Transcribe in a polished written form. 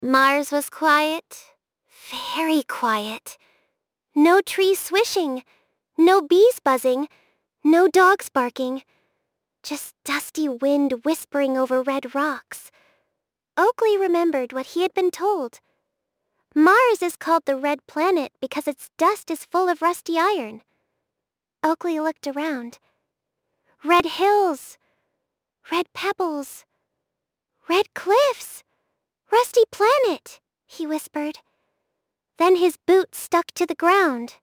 Mars was quiet, very quiet. No trees swishing, no bees buzzing, no dogs barking. Just dusty wind whispering over red rocks. Oakley remembered what he had been told. Mars is called the Red Planet because its dust is full of rusty iron. Oakley looked around. Red hills, red pebbles, red cliffs. Rusty planet, he whispered. Then his boot stuck to the ground.